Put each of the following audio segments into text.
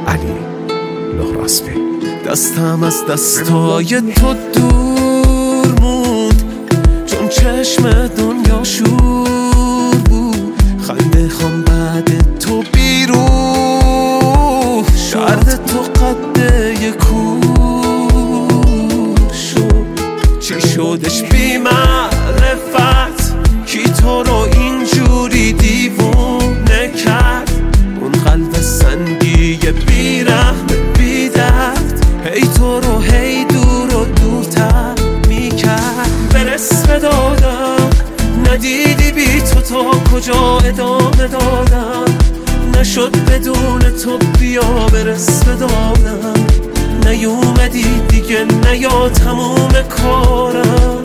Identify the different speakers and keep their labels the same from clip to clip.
Speaker 1: علی لهراسبی. دستم از دستای تو دور موند، چون چشم دنیا شور بود. خنده خام بعد تو بیروح، درد تو قده کور شد. چی شدش بی معرفت، کی تو رو اینجوری دیوونه کرد؟ اون قلب سنگی بی رحم بی درد، هی تو رو هی دور و دورتر میکرد. برس به دادم ندیدی بی تو کجا ادامه دادم. نشد بدون تو بیا برس به دادم. نیومدی دیگه نیا تموم کارم.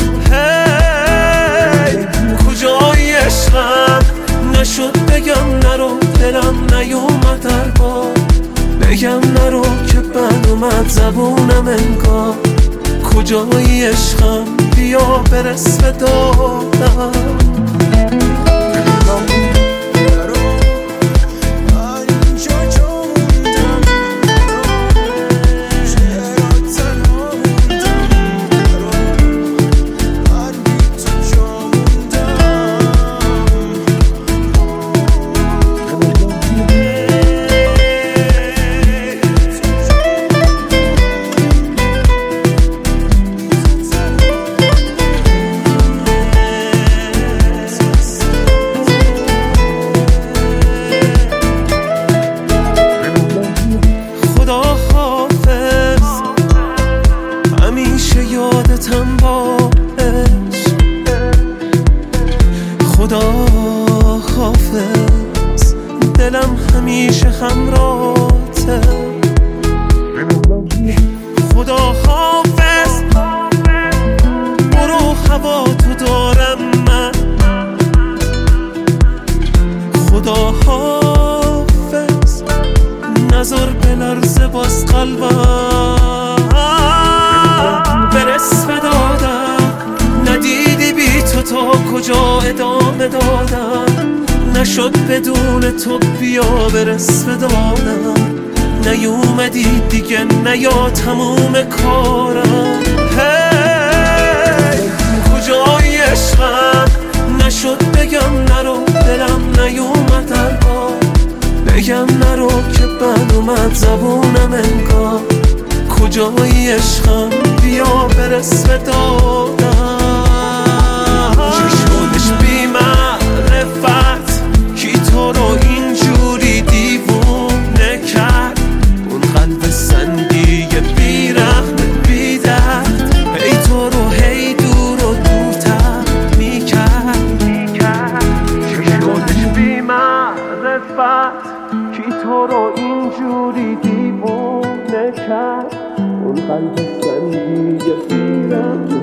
Speaker 1: هی کجای عشقم؟ نشد بگم نرو، دلم نیومد در بار. بگم نرو که بد اومد زبونم انگار. کجای عشقم؟ بیا برس به دادم. یادتم باش خدا حافظ، دلم همیشه همراهته. خدا حافظ، برو هوا تو دارم من. خدا حافظ، نظر بلرزه باز قلبم. برس به دادم ندیدی بی تو کجا ادامه دادم. نشد بدون تو بیا برس به دادم. نیومدی دیگه نیا تموم کارم. هی کجای عشقم؟ نشد بگم نرو، دلم نیومد در بار. بگم نرو که بد اومد زبونم انگار. کجای عشقم؟ بیا برس به دادم. چی شدش بی معرفت، کی تو رو اینجوری دیوونه کرد؟ اون قلب سنگی بی رحم بی درد، هی تو رو هی دور و دورتر میکرد. چی شدش بی معرفت، کی تو رو اینجوری دیوونه کرد؟ اون قلب سنگی بی رحم